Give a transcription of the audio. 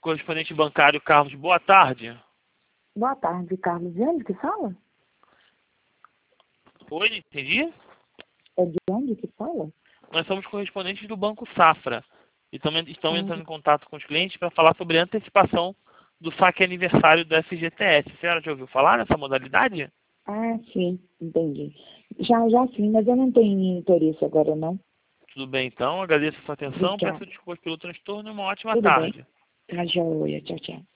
correspondente bancário Carlos, boa tarde. Boa tarde, Carlos. De onde que fala? Oi, não entendi? É de onde que fala? Nós somos correspondentes do Banco Safra e também estamos Ah, entrando em contato com os clientes para falar sobre a antecipação do saque aniversário do FGTS. A senhora já ouviu falar nessa modalidade? sim, entendi. Já sim, mas eu não tenho interesse agora, não. Tudo bem, então. Agradeço a sua atenção. Peço Obrigada. desculpas pelo transtorno e uma ótima Tudo bem. tarde. Tá joia. Tchau, tchau.